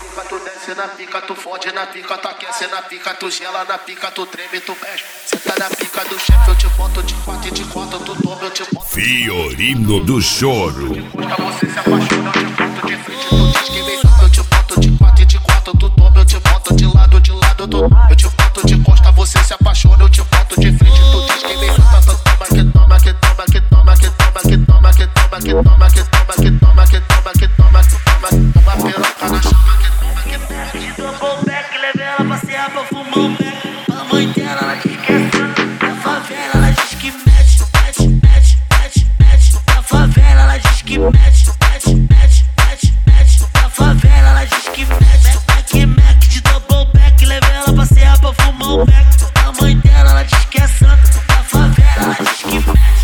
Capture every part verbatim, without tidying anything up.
pica, tu desce na pica, tu fode na pica, tu aquece na pica, tu gela na pica, tu treme, tu mexe. Cê tá na pica do chefe, eu te boto de quatro e de quatro, tu toma, eu te boto. Fiorino do Choro. Você se apaixona, eu te boto de frente, tu diz que vem eu te boto de quatro e de quatro, tu toma, eu te boto de lado, de lado, tu eu te boto de costa, você se apaixona, eu te boto de frente, tu diz que vem toma, que toma, que toma, que toma, que toma, que toma, que toma, que toma, que toma, que toma, que toma, que toma, que toma, toma piroca na chama, que toma, que toma, que toma. Tomou o beck, levei ela passear pra fumar um beck. A mãe dela, ela diz que é santa. Na favela, ela diz que mete, mete, mete, mete, mete. Na favela, ela diz que mete, mete, mete, mete, mete. Na favela, ela diz que mete. Mac, Mac, de double back, levei ela passear pra fumar um beck. A mãe dela, ela diz que é santa. Na favela, ela diz que mete.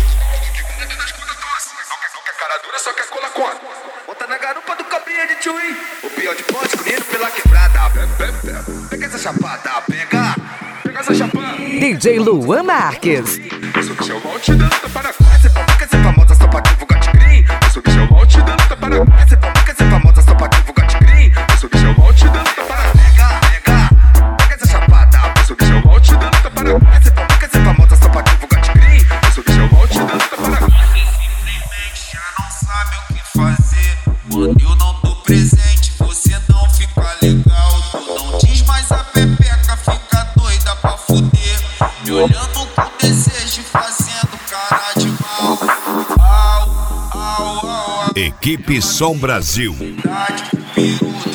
Não quer cara dura, só quer cola conta. Bota na garupa do cobrinha de tchuí. O pior de ponte, correndo pela quebrada. Pega essa chapada, pega. Pega essa chapada. D J Luan Marques. Eu sou Michel Mal te dando tapa na cara. Cê fica ser famosa só pra divulgar de green. Eu sou Michel Mal te dando tapa na cara. Cê fica ser famosa só pra divulgar de green. Eu sou Michel Mal te dando tapa na cara. Pega, pega. Pega essa chapada. Eu sou Michel Mal te dando tapa na cara. Cê fica ser famosa só pra divulgar de green. Eu sou Michel Mal te dando tapa na cara. Já não sabe o que fazer. Quando eu não tô presente, você não fica legal. Tu não diz mais a pepeca, fica doida pra fuder. Me olhando com desejo, fazendo cara de mal. Au, au, au, au. Equipe Som Brasil. Verdade, comigo.